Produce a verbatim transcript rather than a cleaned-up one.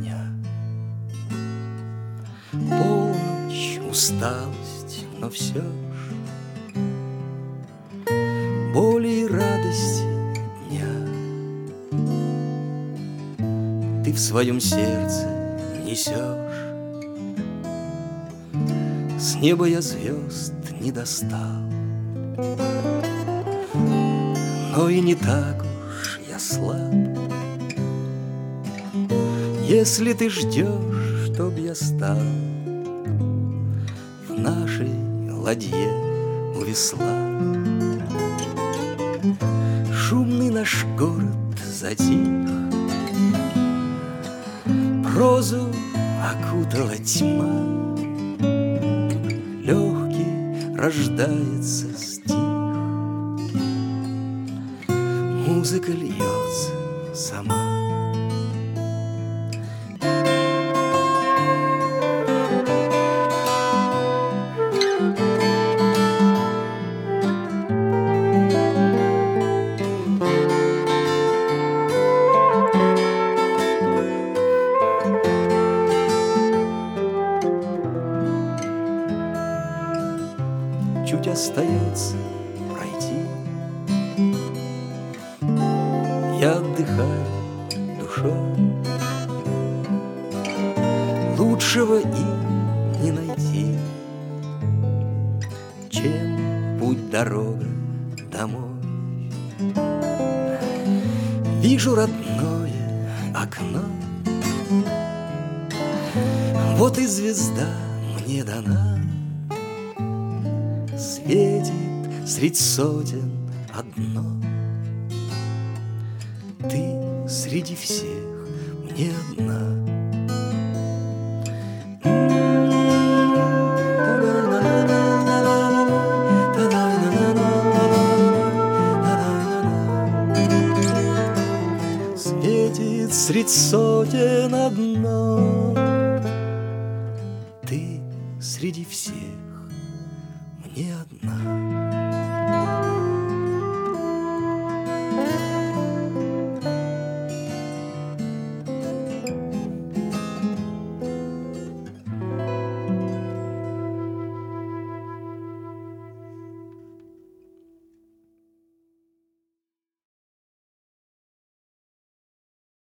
меня. Полночь, усталость, но все ж боли и радости дня ты в своем сердце несешь. С неба я звезд не достал, но и не так уж я слаб. Если ты ждешь, чтоб я стал в нашей ладье у весла. Шумный наш город затих, прозу окутала тьма, легкий рождается стих, музыка льется сама. Чуть остается пройти, я отдыхаю душой. Лучшего и не найти, чем путь-дорога домой. Вижу родное окно, вот и звезда мне дана. Светит средь сотен одно, ты среди всех мне одна. Светит средь сотен одно, ты среди всех мне одна.